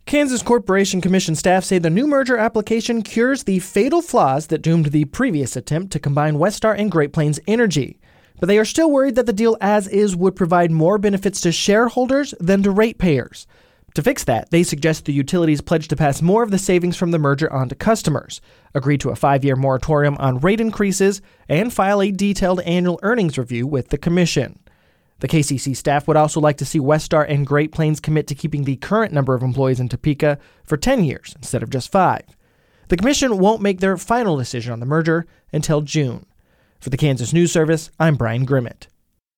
Kansas Corporation Commission staff say the new merger application cures the fatal flaws that doomed the previous attempt to combine Westar and Great Plains Energy. But they are still worried that the deal as is would provide more benefits to shareholders than to ratepayers. To fix that, they suggest the utilities pledge to pass more of the savings from the merger on to customers, agree to a 5-year moratorium on rate increases, and file a detailed annual earnings review with the commission. The KCC staff would also like to see Westar and Great Plains commit to keeping the current number of employees in Topeka for 10 years instead of just 5. The commission won't make their final decision on the merger until June. For the Kansas News Service, I'm Brian Grimmett.